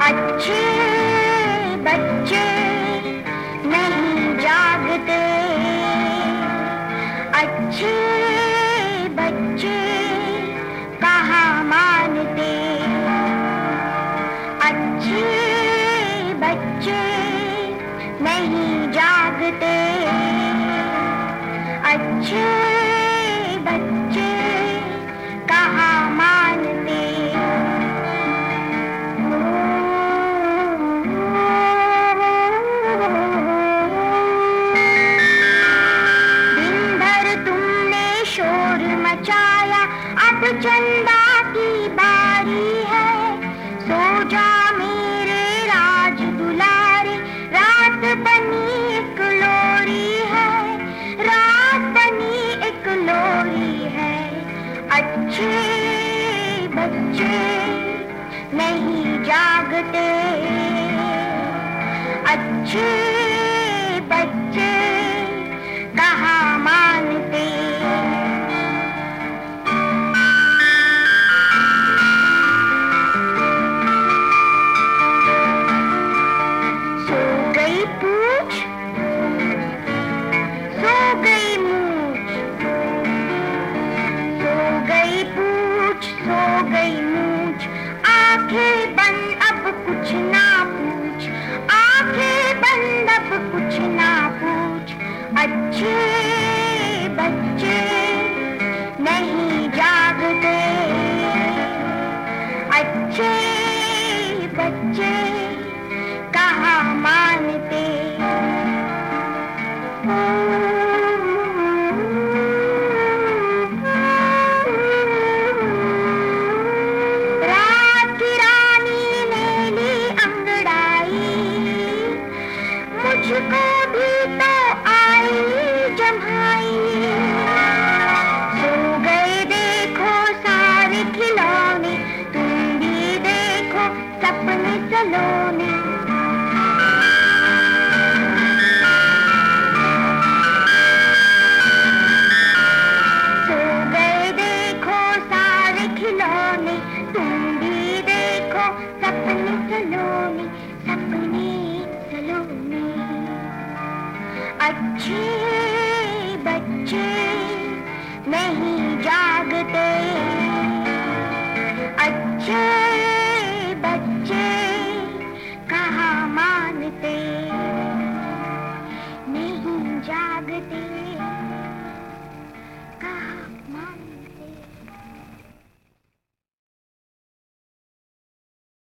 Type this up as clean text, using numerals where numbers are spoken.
अच्छे बच्चे नहीं जागते, अच्छे बच्चे कहाँ मानते, अच्छे बच्चे नहीं जागते, अच्छे बच्चे कहाँ मानते। शोर मचाया, अब चंदा की बारी है, सो जा मेरे राज दुलारे, रात बनी एक लोरी है, रात बनी एक लोरी है। अच्छे बच्चे नहीं जागते, अच्छे बच्चे कहाँ मानते। आंखें बंद अब कुछ ना पूछ, आंखें बंद अब कुछ ना पूछ। अच्छे बच्चे नहीं जागते, अच्छे बच्चे कहाँ मानते। मुझको भी तो आई जम्हाई, सो गए देखो सारे खिलौने, तुम भी देखो सपने सलोने। सो गए देखो सारे खिलौने, तुम भी देखो सपने सलोने, सपने सलोने। अच्छे